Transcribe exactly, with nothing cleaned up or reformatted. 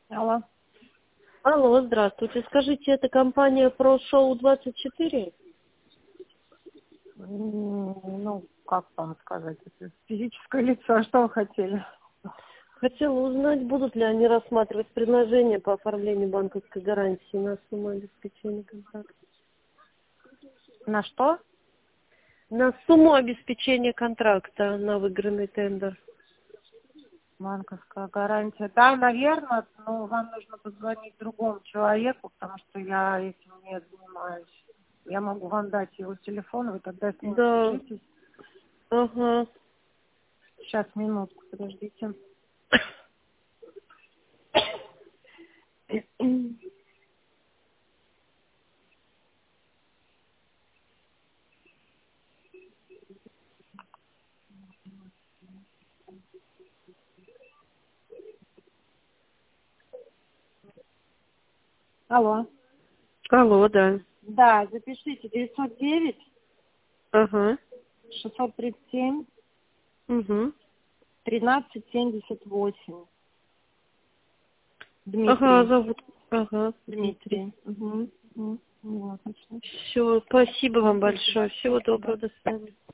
Алло. Алло, здравствуйте. Скажите, это компания про шоу двадцать четыре? М, Ну, как вам сказать, это физическое лицо, а что вы хотели? Хотела узнать, будут ли они рассматривать предложение по оформлению банковской гарантии на сумму обеспечения контракта. На что? На сумму обеспечения контракта на выигранный тендер. Банковская гарантия. Да, наверное, но вам нужно позвонить другому человеку, потому что я этим не занимаюсь. Я могу вам дать его телефон, вы тогда с ним Да, свяжитесь. ага. Сейчас, минутку, подождите. Алло. Алло, да. Да, запишите девятьсот девять Ага. шестьсот тридцать семь Угу. тринадцать семьдесят восемь. Ага, Дмитрий. зовут. Ага, Дмитрий. Дмитрий. Угу. Угу. Вот, отлично. Все, спасибо вам Спасибо. большое. Всего Спасибо. доброго, до свидания.